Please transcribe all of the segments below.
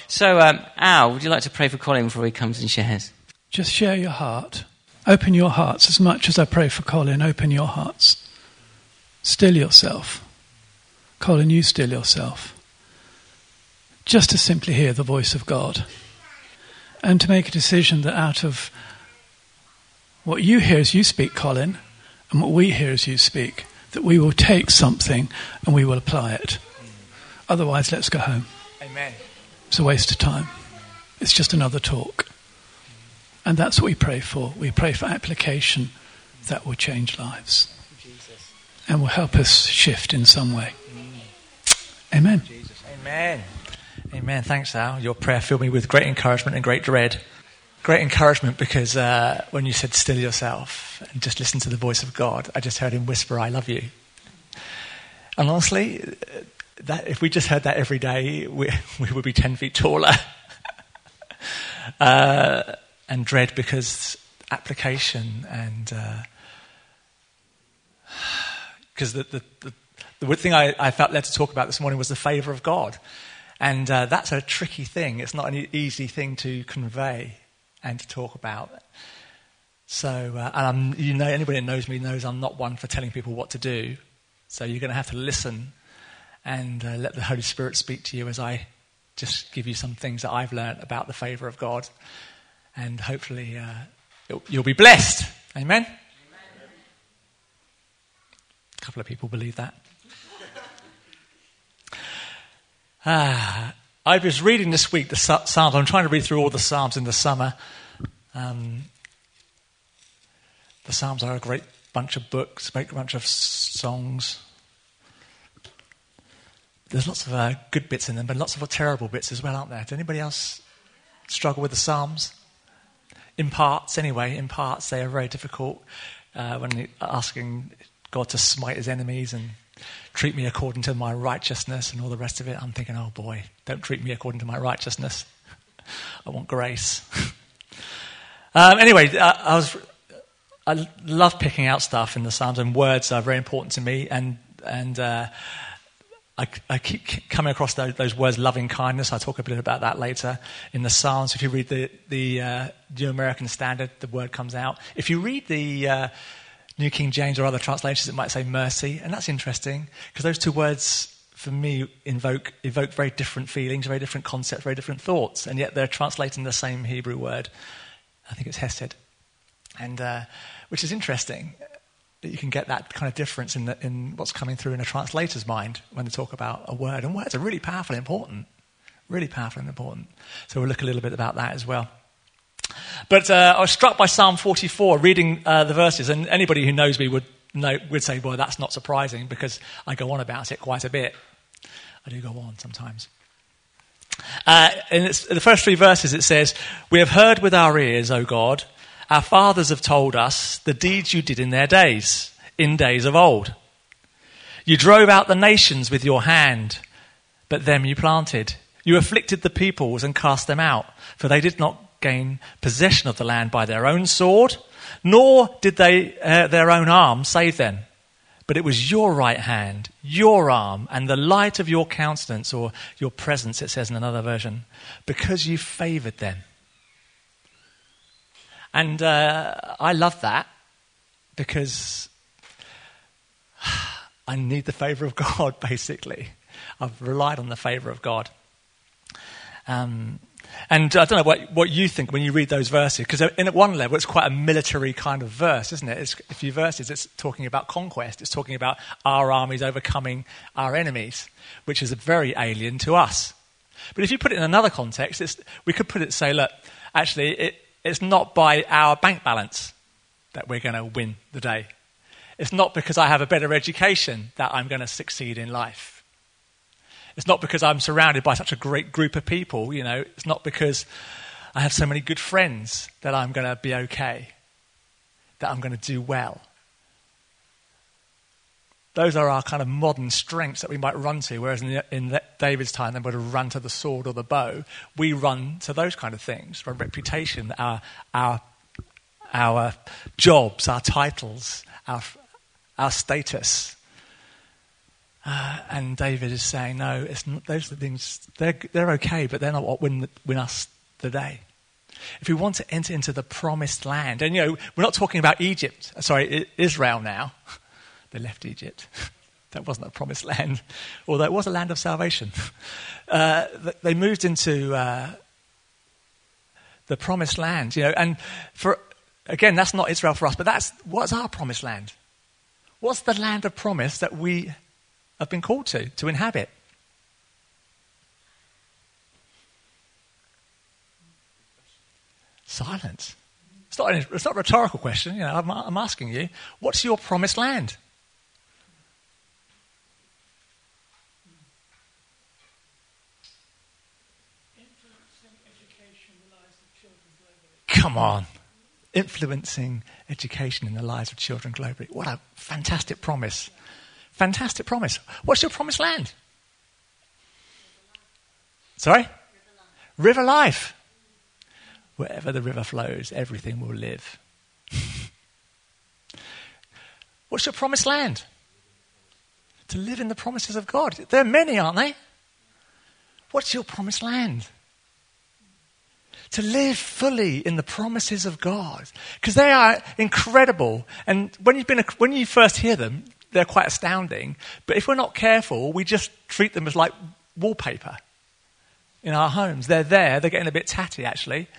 So, Al, would you like to pray for Colin before he comes and shares? Just share your heart. Open your hearts as much as I pray for Colin. Open your hearts. Still yourself. Colin, you still yourself. Just to simply hear the voice of God. And to make a decision that out of what you hear as you speak, Colin, and what we hear as you speak, that we will take something and we will apply it. Otherwise, let's go home. Amen. It's a waste of time. It's just another talk. And that's what we pray for. We pray for application that will change lives. Jesus. And will help us shift in some way. Amen. Jesus. Amen. Amen. Thanks, Al. Your prayer filled me with great encouragement and great dread. Great encouragement because when you said still yourself and just listen to the voice of God, I just heard him whisper, I love you. And honestly, that if we just heard that every day, we would be 10 feet taller. And dread because application and because the thing I felt led to talk about this morning was the favour of God. And that's a tricky thing. It's not an easy thing to convey and to talk about. So, and anybody that knows me knows I'm not one for telling people what to do. So you're going to have to listen and let the Holy Spirit speak to you as I just give you some things that I've learned about the favour of God. And hopefully you'll be blessed. Amen? Amen? A couple of people believe that. I was reading this week the Psalms. I'm trying to read through all the Psalms in the summer. The Psalms are a great bunch of books, a great bunch of songs. There's lots of good bits in them, but lots of terrible bits as well, aren't there? Does anybody else struggle with the Psalms? In parts, they are very difficult when asking God to smite his enemies and treat me according to my righteousness and all the rest of it. I'm thinking, oh boy, don't treat me according to my righteousness. I want grace. Anyway, I love picking out stuff in the Psalms, and words are very important to me. And I keep coming across those words, loving kindness. I'll talk a bit about that later in the Psalms. If you read the New American Standard, the word comes out. If you read the New King James or other translations, it might say mercy, and that's interesting because those two words, for me, evoke very different feelings, very different concepts, very different thoughts, and yet they're translating the same Hebrew word. I think it's hesed, and which is interesting. That you can get that kind of difference in what's coming through in a translator's mind when they talk about a word. And words are really powerful and important. Really powerful and important. So we'll look a little bit about that as well. But I was struck by Psalm 44, reading the verses. And anybody who knows me would say, well, that's not surprising because I go on about it quite a bit. I do go on sometimes. In the first 3 verses it says, we have heard with our ears, O God, our fathers have told us the deeds you did in their days, in days of old. You drove out the nations with your hand, but them you planted. You afflicted the peoples and cast them out, for they did not gain possession of the land by their own sword, nor did their own arm save them. But it was your right hand, your arm, and the light of your countenance, or your presence, it says in another version, because you favoured them. And I love that because I need the favour of God, basically. I've relied on the favour of God. And I don't know what you think when you read those verses, because at one level it's quite a military kind of verse, isn't it? It's a few verses. It's talking about conquest. It's talking about our armies overcoming our enemies, which is very alien to us. But if you put it in another context, we could say, look, actually it's not by our bank balance that we're going to win the day. It's not because I have a better education that I'm going to succeed in life. It's not because I'm surrounded by such a great group of people, It's not because I have so many good friends that I'm going to be okay, that I'm going to do well. Those are our kind of modern strengths that we might run to, whereas in David's time they would have run to the sword or the bow. We run to those kind of things, our reputation, our jobs, our titles, our status. And David is saying, no, it's not, those are the things, they're okay, but they're not what win us the day. If we want to enter into the promised land, and we're not talking about Israel now. They left Egypt. That wasn't a promised land, although it was a land of salvation. They moved into the promised land, and again, that's not Israel for us, but what's our promised land? What's the land of promise that we have been called to inhabit? Silence. It's not a rhetorical question. I'm asking you, what's your promised land? Come on. Influencing education in the lives of children globally. What a fantastic promise. Fantastic promise. What's your promised land? Sorry? River life. Wherever the river flows, everything will live. What's your promised land? To live in the promises of God. There are many, aren't they? What's your promised land? To live fully in the promises of God. Because they are incredible. And when you first hear them, they're quite astounding. But if we're not careful, we just treat them as like wallpaper in our homes. They're there. They're getting a bit tatty, actually.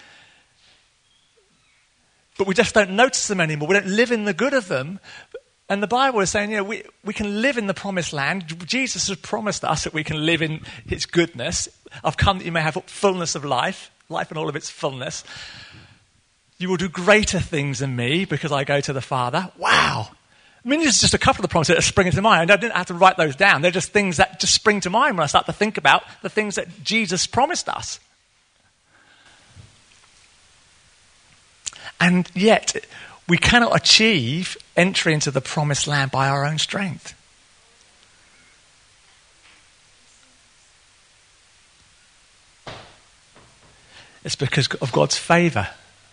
But we just don't notice them anymore. We don't live in the good of them. And the Bible is saying, we can live in the promised land. Jesus has promised us that we can live in his goodness. I've come that you may have fullness of life in all of its fullness. You will do greater things than me because I go to the Father. Wow. I mean, this is just a couple of the promises that are springing to mind. I didn't have to write those down. They're just things that just spring to mind when I start to think about the things that Jesus promised us. And yet, we cannot achieve entry into the promised land by our own strength. It's because of God's favour.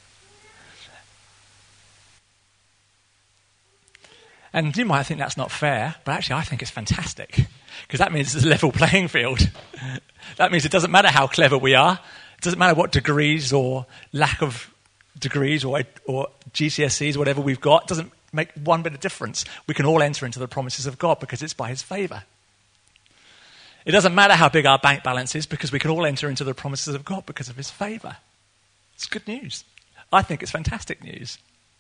And you might think that's not fair, but actually I think it's fantastic. Because that means it's a level playing field. That means it doesn't matter how clever we are. It doesn't matter what degrees or lack of degrees or GCSEs or whatever we've got. It doesn't make one bit of difference. We can all enter into the promises of God because it's by his favour. It doesn't matter how big our bank balance is because we can all enter into the promises of God because of his favour. It's good news. I think it's fantastic news.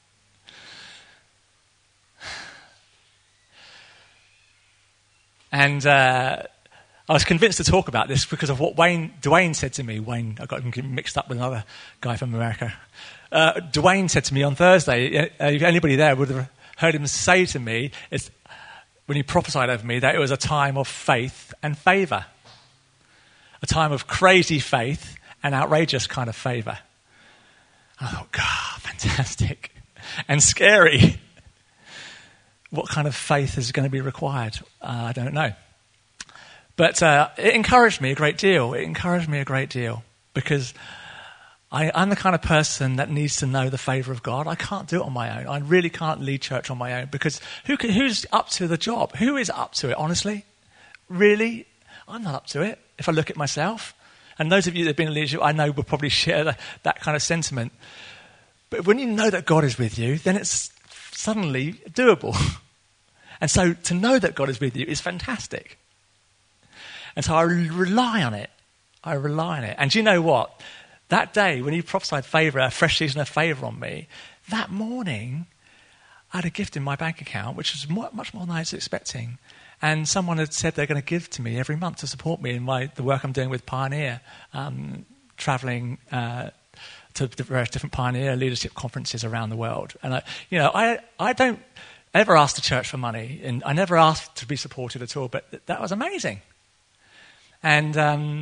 And I was convinced to talk about this because of what Dwayne said to me. I got him mixed up with another guy from America. Dwayne said to me on Thursday, if anybody there would have heard him say to me, when he prophesied over me, that it was a time of faith and favour. A time of crazy faith and outrageous kind of favour. I thought, God, fantastic. And scary. What kind of faith is going to be required? I don't know. But it encouraged me a great deal. Because I'm the kind of person that needs to know the favour of God. I can't do it on my own. I really can't lead church on my own because who's up to the job? Who is up to it, honestly? Really? I'm not up to it if I look at myself. And those of you that have been in leadership, I know will probably share that kind of sentiment. But when you know that God is with you, then it's suddenly doable. And so to know that God is with you is fantastic. And so I rely on it. And do you know what? That day, when you prophesied favour, a fresh season of favour on me, that morning, I had a gift in my bank account, which was much more than I was expecting. And someone had said they're going to give to me every month to support me in the work I'm doing with Pioneer, travelling to various different Pioneer leadership conferences around the world. And I don't ever ask the church for money, and I never asked to be supported at all, but that was amazing. And,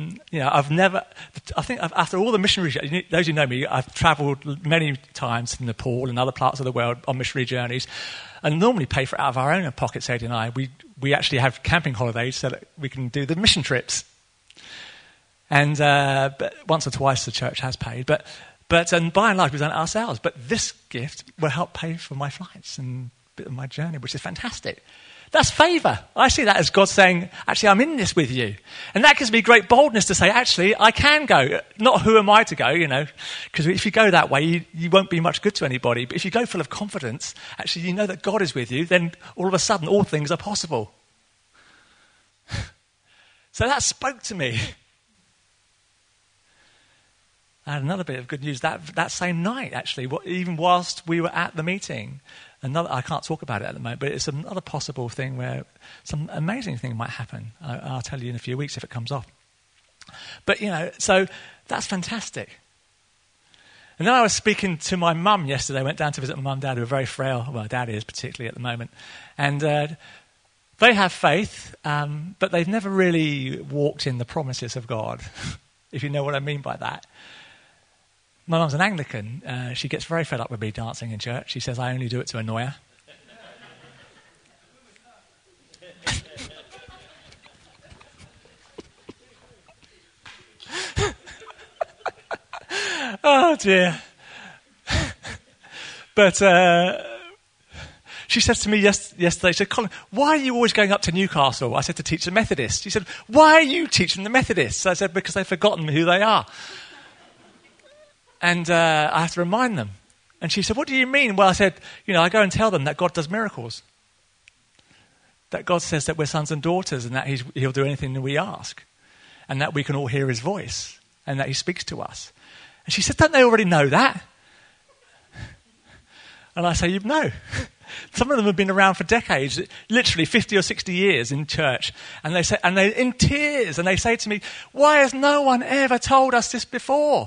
after all the missionaries, those who know me, I've travelled many times to Nepal and other parts of the world on missionary journeys, and normally pay for it out of our own pocket, Sadie and I. We actually have camping holidays so that we can do the mission trips. And but once or twice the church has paid, but and by and large we've done it ourselves. But this gift will help pay for my flights and a bit of my journey, which is fantastic. That's favour. I see that as God saying, actually, I'm in this with you. And that gives me great boldness to say, actually, I can go. Not who am I to go, because if you go that way, you won't be much good to anybody. But if you go full of confidence, actually, you know that God is with you, then all of a sudden, all things are possible. So that spoke to me. I had another bit of good news that same night, actually, even whilst we were at the meeting. I can't talk about it at the moment, but it's another possible thing where some amazing thing might happen. I'll tell you in a few weeks if it comes off. But, so that's fantastic. And then I was speaking to my mum yesterday. I went down to visit my mum and dad, who are very frail. Well, dad is particularly at the moment. And they have faith, but they've never really walked in the promises of God, if you know what I mean by that. My mum's an Anglican. She gets very fed up with me dancing in church. She says I only do it to annoy her. Oh, dear. But she says to me yesterday, she said, Colin, why are you always going up to Newcastle? I said, to teach the Methodists. She said, why are you teaching the Methodists? I said, because they've forgotten who they are. And I have to remind them. And she said, what do you mean? Well, I said, I go and tell them that God does miracles. That God says that we're sons and daughters and that he'll do anything that we ask. And that we can all hear his voice. And that he speaks to us. And she said, don't they already know that? And I say, no. Some of them have been around for decades, literally 50 or 60 years in church. And they're in tears. And they say to me, why has no one ever told us this before?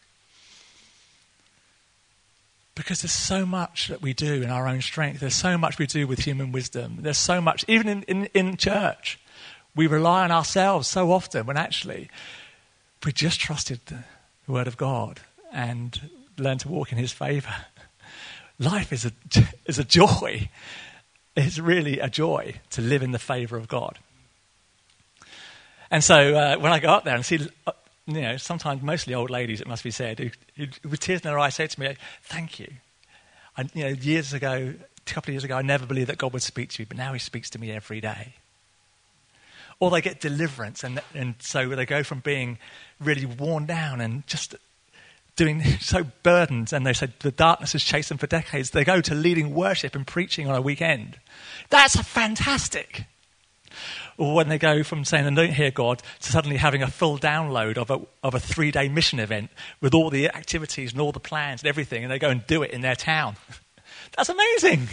Because there's so much that we do in our own strength. There's so much we do with human wisdom. There's so much, even in church, we rely on ourselves so often when actually we just trusted the word of God and learned to walk in his favour. Life is a joy. It's really a joy to live in the favour of God. And so when I go up there and see... sometimes mostly old ladies, it must be said, who with tears in their eyes say to me, thank you. A couple of years ago, I never believed that God would speak to me, but now he speaks to me every day. Or they get deliverance, and so they go from being really worn down and just doing so burdened, and they say the darkness has chased them for decades. They go to leading worship and preaching on a weekend. That's fantastic. Or when they go from saying, I don't hear God, to suddenly having a full download of a 3-day mission event with all the activities and all the plans and everything, and they go and do it in their town. That's amazing.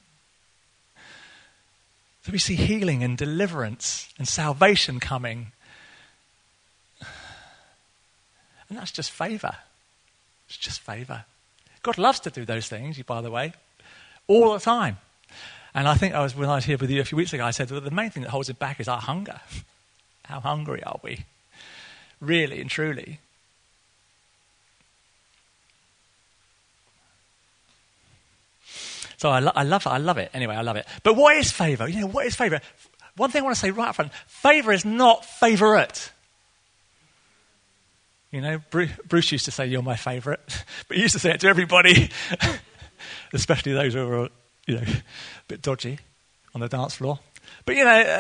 So we see healing and deliverance and salvation coming. And that's just favour. It's just favour. God loves to do those things, by the way, all the time. And I think when I was here with you a few weeks ago, I said that the main thing that holds it back is our hunger. How hungry are we? Really and truly. So I love it. Anyway, I love it. But what is favour? What is favour? One thing I want to say right up front. Favour is not favourite. Bruce used to say, you're my favourite. But he used to say it to everybody. Especially those who are... a bit dodgy on the dance floor. But,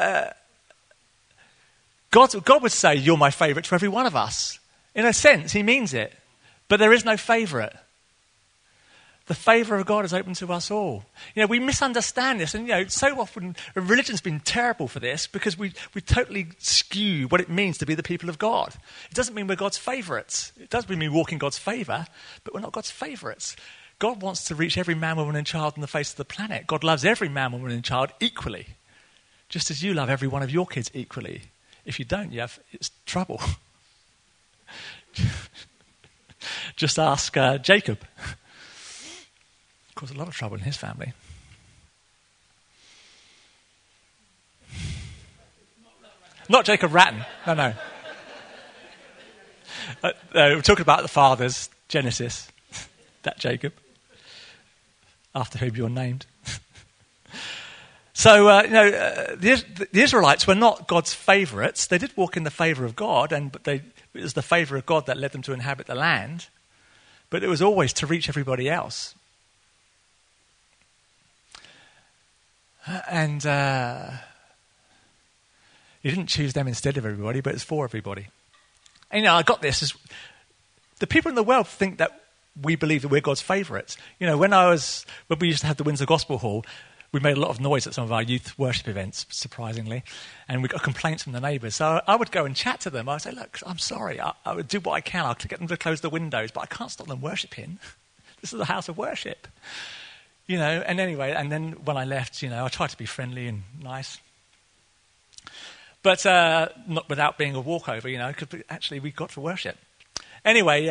God would say, you're my favourite to every one of us. In a sense, he means it. But there is no favourite. The favour of God is open to us all. We misunderstand this. And, so often religion's been terrible for this because we totally skew what it means to be the people of God. It doesn't mean we're God's favourites. It does mean we walk in God's favour, but we're not God's favourites. God wants to reach every man, woman and child on the face of the planet. God loves every man, woman and child equally. Just as you love every one of your kids equally. If you don't, it's trouble. Just ask Jacob. Caused a lot of trouble in his family. Not Jacob Ratton. No. We're talking about the fathers, Genesis. That Jacob. After whom you're named. So, the Israelites were not God's favourites. They did walk in the favour of God, but it was the favour of God that led them to inhabit the land. But it was always to reach everybody else. And he didn't choose them instead of everybody, but it's for everybody. And, I got this. The people in the world think that we believe that we're God's favourites. When we used to have the Windsor Gospel Hall, we made a lot of noise at some of our youth worship events, surprisingly, and we got complaints from the neighbours. So I would go and chat to them. I would say, look, I'm sorry. I would do what I can. I'll get them to close the windows, but I can't stop them worshipping. This is a house of worship. And anyway, and then when I left, I tried to be friendly and nice. But not without being a walkover, because actually we got to worship. Anyway,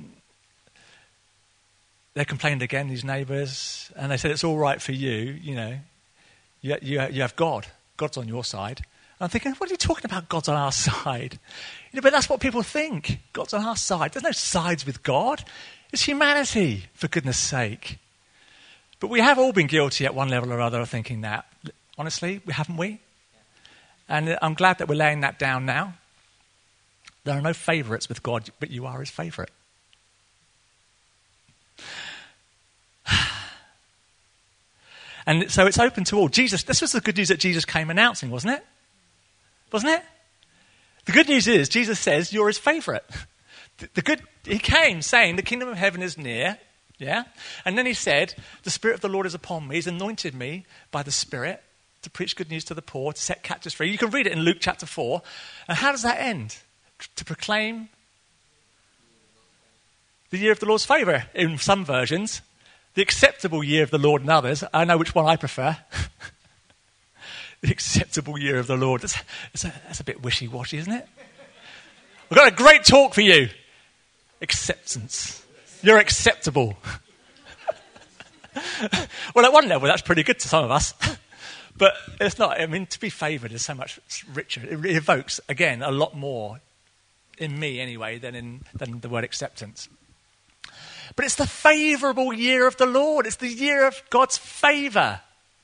they complained again, these neighbours, and they said, it's all right for you, you have God. God's on your side. And I'm thinking, what are you talking about, God's on our side? But that's what people think. God's on our side. There's no sides with God. It's humanity, for goodness sake. But we have all been guilty at one level or other of thinking that. Honestly, haven't we? And I'm glad that we're laying that down now. There are no favourites with God, but you are his favourite. And so it's open to all. This was the good news that Jesus came announcing, wasn't it? Wasn't it? The good news is, Jesus says, you're his favourite. He came saying, the kingdom of heaven is near. Yeah? And then he said, the Spirit of the Lord is upon me. He's anointed me by the Spirit to preach good news to the poor, to set captives free. You can read it in Luke chapter 4. And how does that end? To proclaim the year of the Lord's favour in some versions. The acceptable year of the Lord in others. I know which one I prefer. The acceptable year of the Lord. That's a bit wishy-washy, isn't it? I've got a great talk for you. Acceptance. You're acceptable. Well, at one level, that's pretty good to some of us. But it's not. To be favoured is so much richer. It evokes, again, a lot more in me anyway than the word acceptance. But it's the favourable year of the Lord. It's the year of God's favour.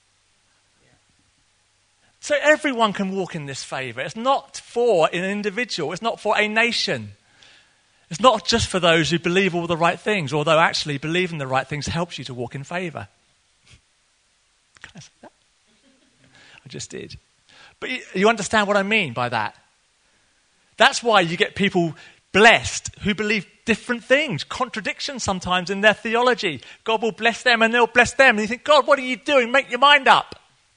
So everyone can walk in this favour. It's not for an individual. It's not for a nation. It's not just for those who believe all the right things, although actually believing the right things helps you to walk in favour. Can I say that? I just did. But you understand what I mean by that? That's why you get people blessed who believe different things, contradictions sometimes in their theology. God will bless them and they'll bless them. And you think, God, what are you doing? Make your mind up.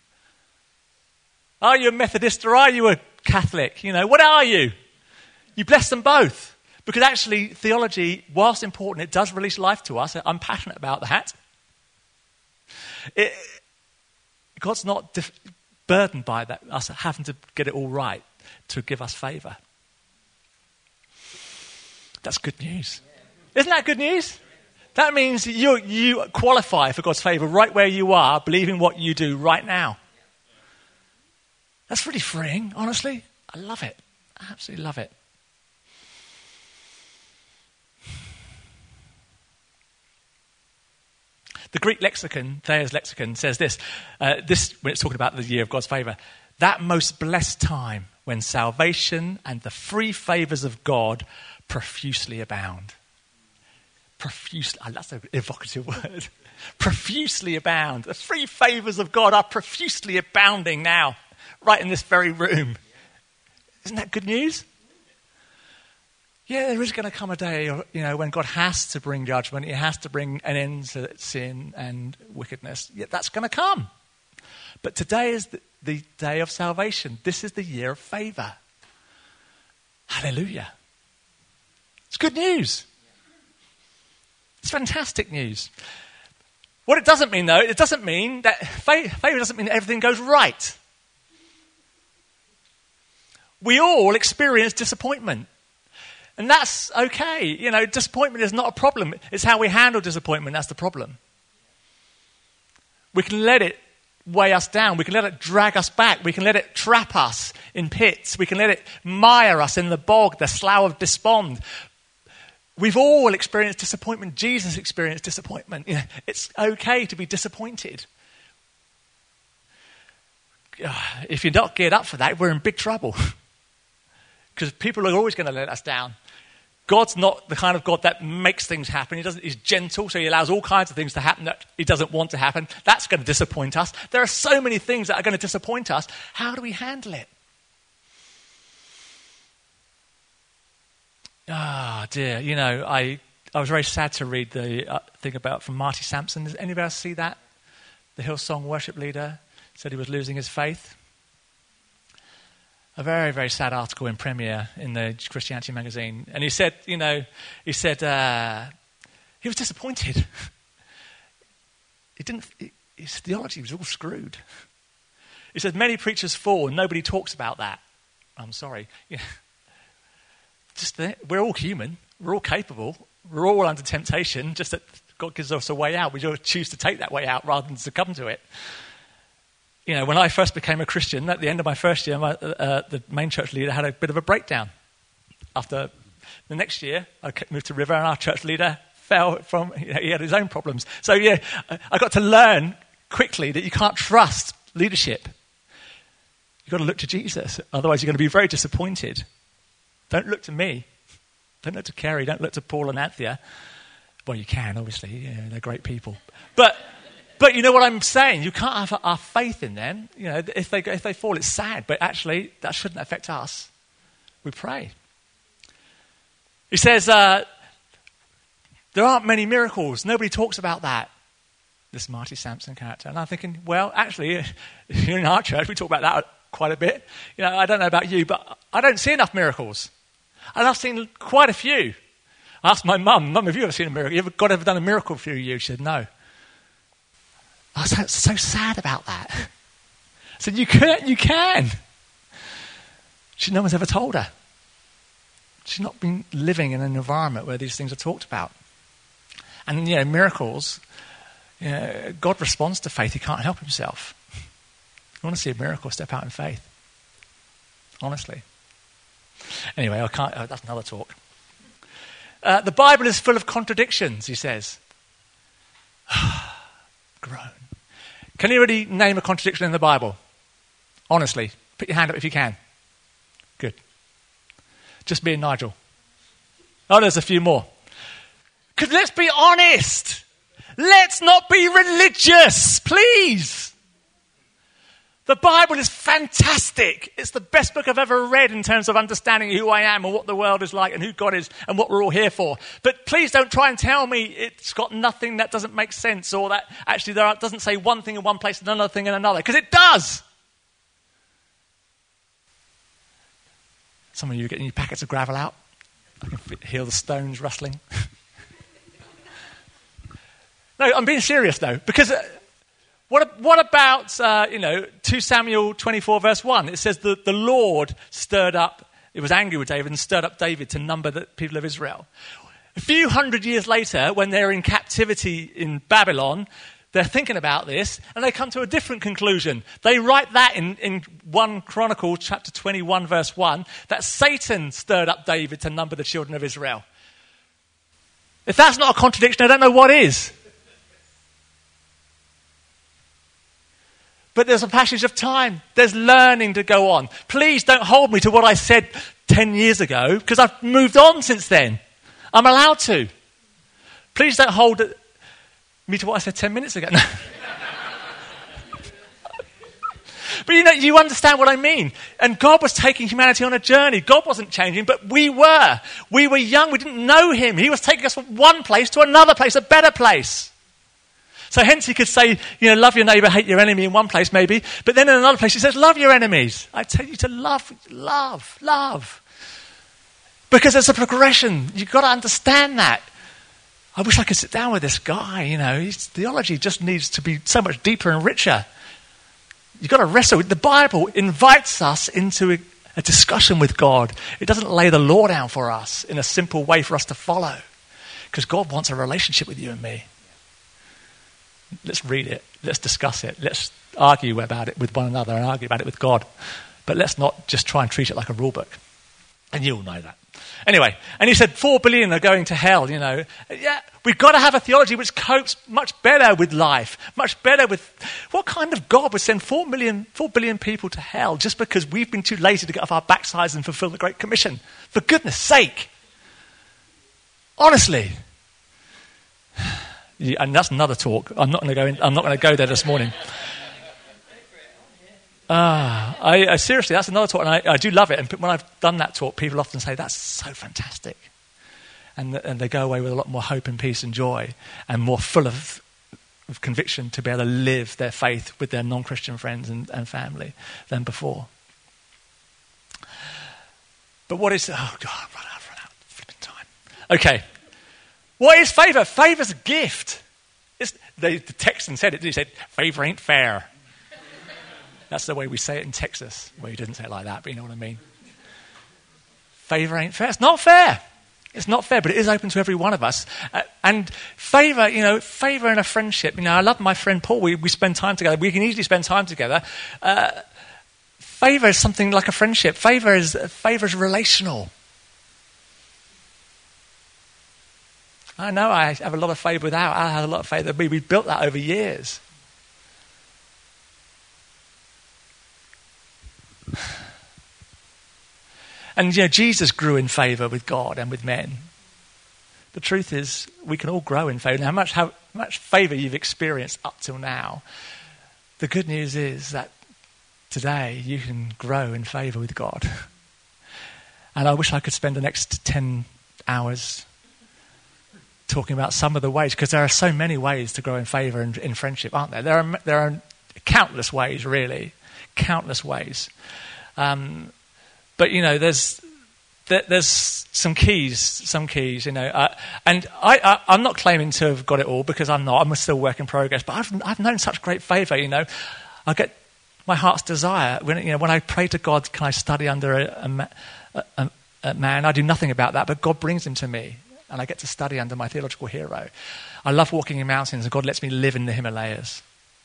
Are you a Methodist or are you a Catholic? What are you? You bless them both. Because actually, theology, whilst important, it does release life to us. I'm passionate about that. God's not burdened by that, us having to get it all right to give us favour. That's good news. Isn't that good news? That means you qualify for God's favour right where you are, believing what you do right now. That's really freeing, honestly. I love it. I absolutely love it. The Greek lexicon, Thayer's lexicon, says this when it's talking about the year of God's favour. That most blessed time when salvation and the free favours of God profusely abound. Profusely, that's an evocative word. Profusely abound. The free favours of God are profusely abounding now, right in this very room. Isn't that good news? Yeah, there is going to come a day, when God has to bring judgment. He has to bring an end to sin and wickedness. Yeah, that's going to come. But today is the day of salvation. This is the year of favour. Hallelujah. It's good news. It's fantastic news. What it doesn't mean, though, it doesn't mean that favour doesn't mean that everything goes right. We all experience disappointment. And that's okay. Disappointment is not a problem. It's how we handle disappointment that's the problem. We can let it weigh us down. We can let it drag us back. We can let it trap us in pits. We can let it mire us in the bog, the slough of despond. We've all experienced disappointment. Jesus experienced disappointment. It's okay to be disappointed. If you're not geared up for that, we're in big trouble. Because people are always going to let us down. God's not the kind of God that makes things happen. He's gentle, so he allows all kinds of things to happen that he doesn't want to happen. That's going to disappoint us. There are so many things that are going to disappoint us. How do we handle it? Ah, dear. You know, I was very sad to read the thing about from Marty Sampson. Does anybody else see that? The Hillsong worship leader said he was losing his faith. A very, very sad article in Premier in the Christianity magazine. And he said, he was disappointed. His theology was all screwed. He said, many preachers fall and nobody talks about that. I'm sorry. Yeah. We're all human. We're all capable. We're all under temptation, just that God gives us a way out. We just choose to take that way out rather than succumb to it. You know, when I first became a Christian, at the end of my first year, the main church leader had a bit of a breakdown. After the next year, I moved to River, and our church leader fell from, he had his own problems. So, yeah, I got to learn quickly that you can't trust leadership. You've got to look to Jesus. Otherwise, you're going to be very disappointed. Don't look to me. Don't look to Kerry. Don't look to Paul and Anthea. Well, you can, obviously. Yeah, they're great people. But you know what I'm saying? You can't have our faith in them. You know, if they fall, it's sad. But actually, that shouldn't affect us. We pray. He says, there aren't many miracles. Nobody talks about that. This Marty Sampson character. And I'm thinking, well, actually, here in our church, we talk about that quite a bit. You know, I don't know about you, but I don't see enough miracles. And I've seen quite a few. I asked my mum, have you ever seen a miracle? God ever done a miracle for you? She said, no. I was so sad about that. I said, you can. No one's ever told her. She's not been living in an environment where these things are talked about. And, you know, miracles, you know, God responds to faith. He can't help himself. You want to see a miracle, step out in faith. Honestly. Anyway, that's another talk. The Bible is full of contradictions, he says. Groan. Can you really name a contradiction in the Bible? Honestly, put your hand up if you can. Good. Just me and Nigel. Oh, there's a few more. Because let's be honest. Let's not be religious, please. The Bible is fantastic. It's the best book I've ever read in terms of understanding who I am and what the world is like and who God is and what we're all here for. But please don't try and tell me it's got nothing that doesn't make sense or that actually doesn't say one thing in one place and another thing in another, because it does. Some of you are getting your packets of gravel out. I can hear the stones rustling. No, I'm being serious though, because... What about, 2 Samuel 24 verse 1? It says that the Lord was angry with David and stirred up David to number the people of Israel. A few hundred years later, when they're in captivity in Babylon, they're thinking about this and they come to a different conclusion. They write that in 1 Chronicles chapter 21 verse 1, that Satan stirred up David to number the children of Israel. If that's not a contradiction, I don't know what is. But there's a passage of time. There's learning to go on. Please don't hold me to what I said 10 years ago, because I've moved on since then. I'm allowed to. Please don't hold me to what I said 10 minutes ago. No. But you understand what I mean. And God was taking humanity on a journey. God wasn't changing, but we were. We were young. We didn't know him. He was taking us from one place to another place, a better place. So hence he could say, love your neighbour, hate your enemy in one place maybe. But then in another place he says, love your enemies. I tell you to love. Because there's a progression. You've got to understand that. I wish I could sit down with this guy, his theology just needs to be so much deeper and richer. You've got to wrestle. The Bible invites us into a discussion with God. It doesn't lay the law down for us in a simple way for us to follow. Because God wants a relationship with you and me. Let's read it. Let's discuss it. Let's argue about it with one another and argue about it with God. But let's not just try and treat it like a rule book. And you all know that. Anyway, and he said 4 billion are going to hell, Yeah, we've got to have a theology which copes much better with life, much better with... What kind of God would send 4 billion people to hell just because we've been too lazy to get off our backsides and fulfill the Great Commission? For goodness sake. Honestly. And that's another talk. I'm not going to go there this morning. I seriously, that's another talk, and I do love it. And when I've done that talk, people often say, that's so fantastic. And they go away with a lot more hope and peace and joy, and more full of conviction to be able to live their faith with their non-Christian friends and family than before. But what is... Oh, God, I've run out of flipping time. Okay. What is favour? Favour's a gift. The Texan said it. He said, favour ain't fair. That's the way we say it in Texas. Well, he didn't say it like that, but you know what I mean. Favour ain't fair. It's not fair. It's not fair, but it is open to every one of us. And favour, favour in a friendship. I love my friend Paul. We spend time together. We can easily spend time together. Favour is something like a friendship. Favour is relational. I know I have a lot of favour with Al. Al has a lot of favour with me. We've built that over years. And Jesus grew in favour with God and with men. The truth is, we can all grow in favour. Now, how much favour you've experienced up till now, the good news is that today you can grow in favour with God. And I wish I could spend the next 10 hours talking about some of the ways, because there are so many ways to grow in favour in friendship, aren't there? There are countless ways, really, countless ways. But there's some keys. And I'm not claiming to have got it all, because I'm not. I'm still a work in progress. But I've known such great favour. I get my heart's desire when I pray to God. Can I study under a man? I do nothing about that, but God brings him to me. And I get to study under my theological hero. I love walking in mountains, and God lets me live in the Himalayas.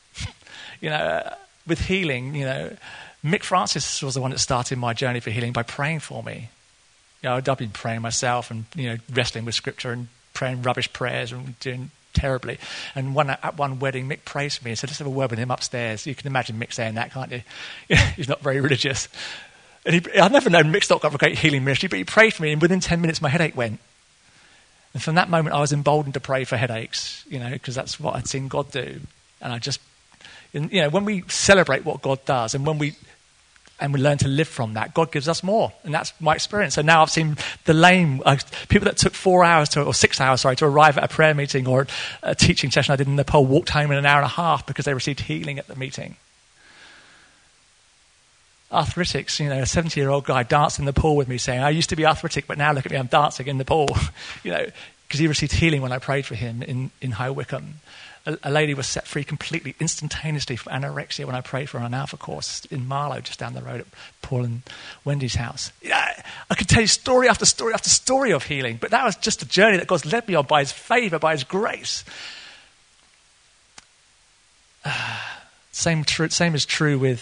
With healing, Mick Francis was the one that started my journey for healing by praying for me. I've been praying myself and, wrestling with scripture and praying rubbish prayers and doing terribly. And at one wedding, Mick prayed for me and said, let's have a word with him upstairs. You can imagine Mick saying that, can't you? He's not very religious. And I've never known Mick's not got a great healing ministry, but he prayed for me, and within 10 minutes my headache went. And from that moment, I was emboldened to pray for headaches, because that's what I'd seen God do. And I just, when we celebrate what God does, and when we learn to live from that, God gives us more. And that's my experience. So now I've seen the lame, people that took 6 hours to arrive at a prayer meeting or a teaching session I did in Nepal, walked home in an hour and a half because they received healing at the meeting. Arthritics, a 70-year-old guy danced in the pool with me saying, I used to be arthritic, but now look at me, I'm dancing in the pool. Because he received healing when I prayed for him in High Wycombe. A lady was set free completely, instantaneously from anorexia when I prayed for her on an Alpha course in Marlow, just down the road at Paul and Wendy's house. I could tell you story after story after story of healing, but that was just a journey that God's led me on by his favour, by his grace. Same is true with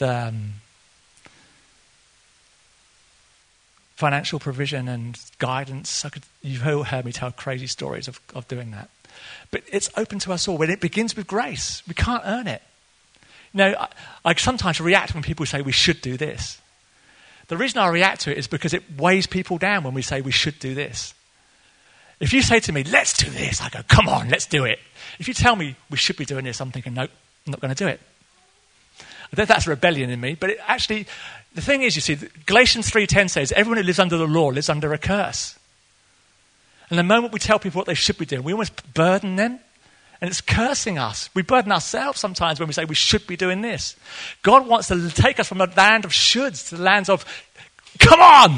financial provision and guidance. You've all heard me tell crazy stories of doing that. But it's open to us all. When it begins with grace, we can't earn it. I sometimes react when people say we should do this. The reason I react to it is because it weighs people down when we say we should do this. If you say to me, let's do this, I go, come on, let's do it. If you tell me we should be doing this, I'm thinking, no, I'm not going to do it. I don't know if that's rebellion in me, but the thing is, you see, Galatians 3:10 says, everyone who lives under the law lives under a curse. And the moment we tell people what they should be doing, we almost burden them. And it's cursing us. We burden ourselves sometimes when we say we should be doing this. God wants to take us from a land of shoulds to the lands of, come on!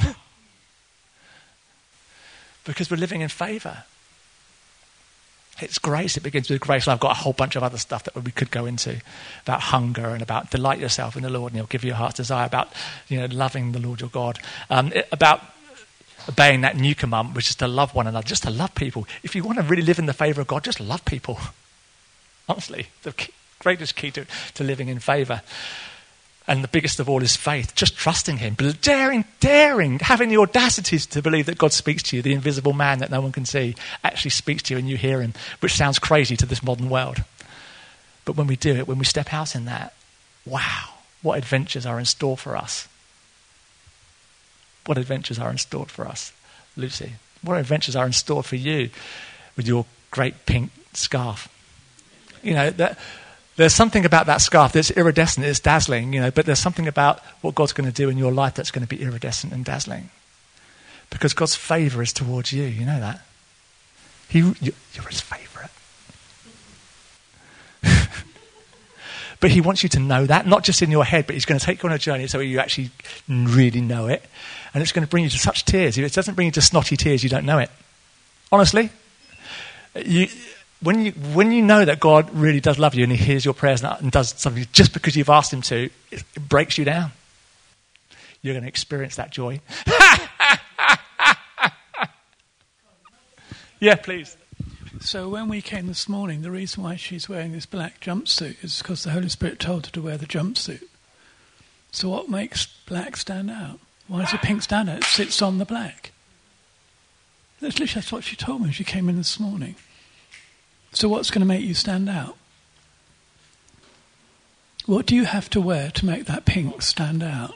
Because we're living in favour. It's grace. It begins with grace. And I've got a whole bunch of other stuff that we could go into about hunger and about delight yourself in the Lord and he'll give you a heart's desire, about loving the Lord your God, about obeying that new commandment, which is to love one another, just to love people. If you want to really live in the favour of God, just love people. Honestly, the greatest key to living in favour. And the biggest of all is faith, just trusting him, daring, having the audacity to believe that God speaks to you, the invisible man that no one can see, actually speaks to you and you hear him, which sounds crazy to this modern world. But when we do it, when we step out in that, wow, what adventures are in store for us. What adventures are in store for us. Lucy, What adventures are in store for you with your great pink scarf? There's something about that scarf that's iridescent, it's dazzling, but there's something about what God's going to do in your life that's going to be iridescent and dazzling. Because God's favour is towards you, you know that? You're his favourite. But he wants you to know that, not just in your head, but he's going to take you on a journey so you actually really know it. And it's going to bring you to such tears. If it doesn't bring you to snotty tears, you don't know it. Honestly. When you know that God really does love you and he hears your prayers and does something just because you've asked him to, it breaks you down. You're going to experience that joy. Yeah, please. So when we came this morning, the reason why she's wearing this black jumpsuit is because the Holy Spirit told her to wear the jumpsuit. So what makes black stand out? Why does the pink stand out? It sits on the black. That's what she told me when she came in this morning. So what's going to make you stand out? What do you have to wear to make that pink stand out?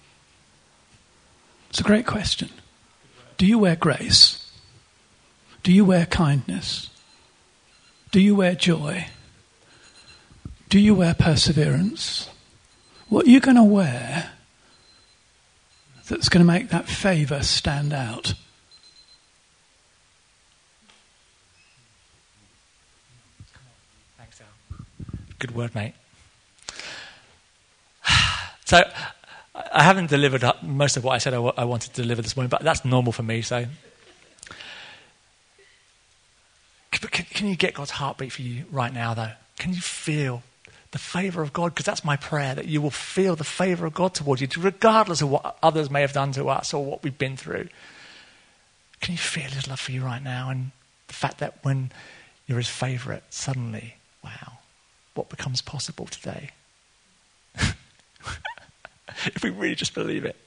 It's a great question. Do you wear grace? Do you wear kindness? Do you wear joy? Do you wear perseverance? What are you going to wear that's going to make that favour stand out? Thanks, Al. Good word, mate. So, I haven't delivered most of what I said I wanted to deliver this morning, but that's normal for me, so... Can you get God's heartbeat for you right now, though? Can you feel the favour of God? Because that's my prayer, that you will feel the favour of God towards you, regardless of what others may have done to us or what we've been through. Can you feel his love for you right now? And the fact that when you're his favourite, suddenly, wow, what becomes possible today? If we really just believe it.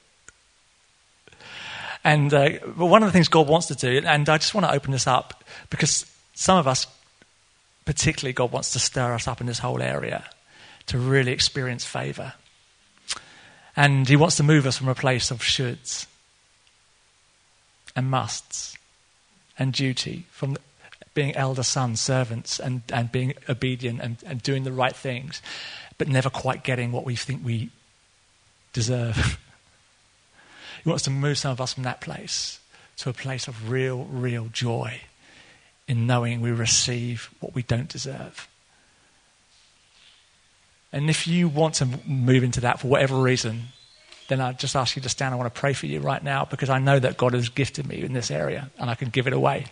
And but one of the things God wants to do, and I just want to open this up, because some of us, particularly, God wants to stir us up in this whole area to really experience favour. And he wants to move us from a place of shoulds and musts and duty, from being elder sons, servants, and being obedient and doing the right things, but never quite getting what we think we deserve. He wants to move some of us from that place to a place of real joy in knowing we receive what we don't deserve. And if you want to move into that for whatever reason, then I just ask you to stand. I want to pray for you right now, because I know that God has gifted me in this area and I can give it away.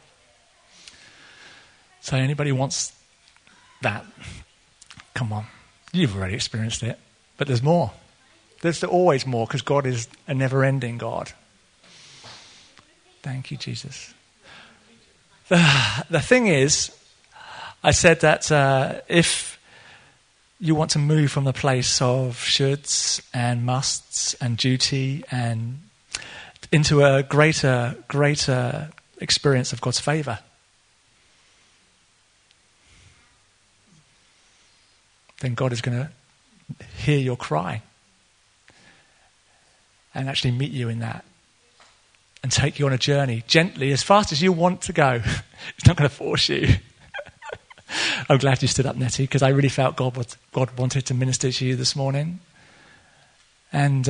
So anybody wants that, come on. You've already experienced it, but there's more. There's always more, because God is a never-ending God. Thank you, Jesus. The thing is, I said that if you want to move from the place of shoulds and musts and duty and into a greater experience of God's favour, then God is going to hear your cry and actually meet you in that and take you on a journey gently, as fast as you want to go. He's not going to force you. I'm glad you stood up, Nettie, because I really felt God wanted to minister to you this morning. And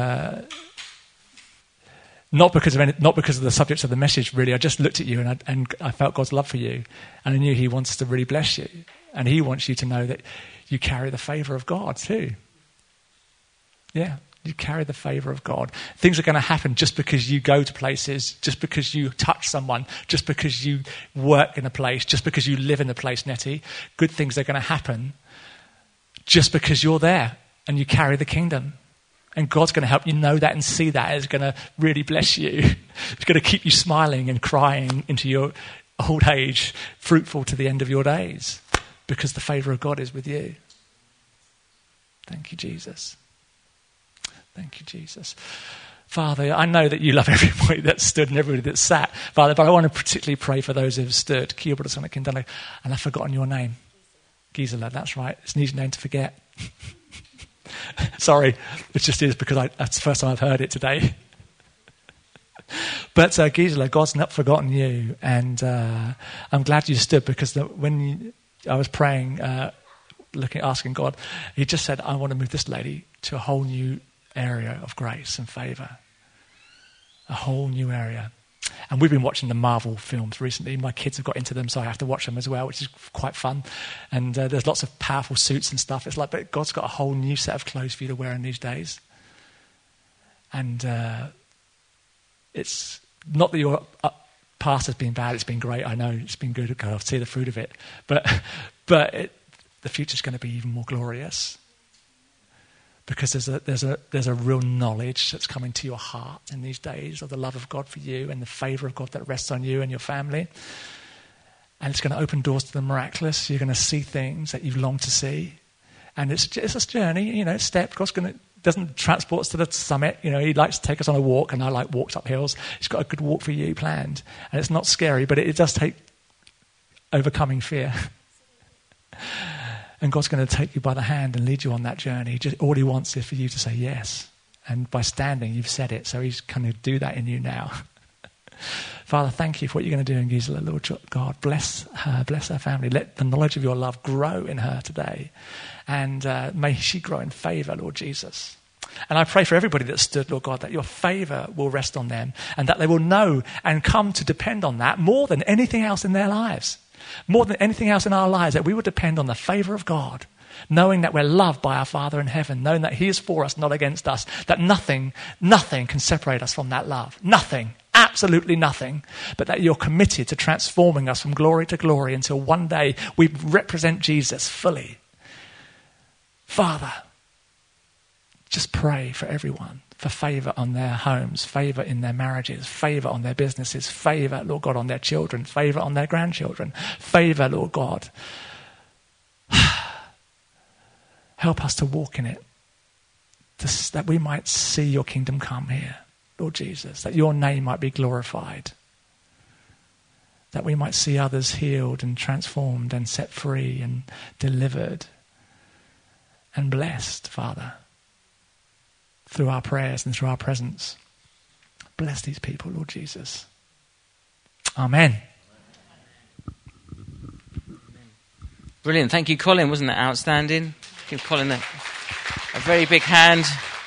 not because of the subjects of the message, really. I just looked at you and I felt God's love for you. And I knew he wants to really bless you. And he wants you to know that you carry the favour of God too. Yeah. You carry the favour of God. Things are going to happen just because you go to places, just because you touch someone, just because you work in a place, just because you live in a place, Nettie. Good things are going to happen just because you're there and you carry the kingdom. And God's going to help you know that and see that. It's going to really bless you. It's going to keep you smiling and crying into your old age, fruitful to the end of your days, because the favour of God is with you. Thank you, Jesus. Thank you, Jesus. Father, I know that you love everybody that stood and everybody that sat, Father, but I want to particularly pray for those who have stood. And I've forgotten your name. Gisela, that's right. It's an easy name to forget. Sorry, it just is, because that's the first time I've heard it today. But Gisela, God's not forgotten you, and I'm glad you stood, because when I was praying, asking God, he just said, I want to move this lady to a whole new area of grace and favour. A whole new area. And we've been watching the Marvel films recently. My kids have got into them, so I have to watch them as well, which is quite fun. And there's lots of powerful suits and stuff. It's like, but God's got a whole new set of clothes for you to wear in these days. And it's not that your past has been bad. It's been great. I know it's been good. I'll see the fruit of it. But the future's going to be even more glorious, because there's a real knowledge that's coming to your heart in these days of the love of God for you and the favour of God that rests on you and your family. And it's going to open doors to the miraculous. You're going to see things that you've longed to see. And it's a journey, step. God's doesn't transport us to the summit. He likes to take us on a walk, and I like walks up hills. He's got a good walk for you planned. And it's not scary, but it does take overcoming fear. And God's going to take you by the hand and lead you on that journey. All he wants is for you to say yes. And by standing, you've said it. So he's going to do that in you now. Father, thank you for what you're going to do in Gisela, Lord God. Bless her family. Let the knowledge of your love grow in her today. And may she grow in favour, Lord Jesus. And I pray for everybody that stood, Lord God, that your favour will rest on them, and that they will know and come to depend on that more than anything else in their lives. More than anything else in our lives, that we would depend on the favour of God, knowing that we're loved by our Father in heaven, knowing that he is for us, not against us, that nothing can separate us from that love. Nothing, absolutely nothing, but that you're committed to transforming us from glory to glory until one day we represent Jesus fully. Father, just pray for everyone, for favour on their homes, favour in their marriages, favour on their businesses, favour, Lord God, on their children, favour on their grandchildren, favour, Lord God. Help us to walk in it, that we might see your kingdom come here, Lord Jesus, that your name might be glorified, that we might see others healed and transformed and set free and delivered and blessed, Father, through our prayers and through our presence. Bless these people, Lord Jesus. Amen. Brilliant. Thank you, Colin. Wasn't that outstanding? Give Colin a very big hand.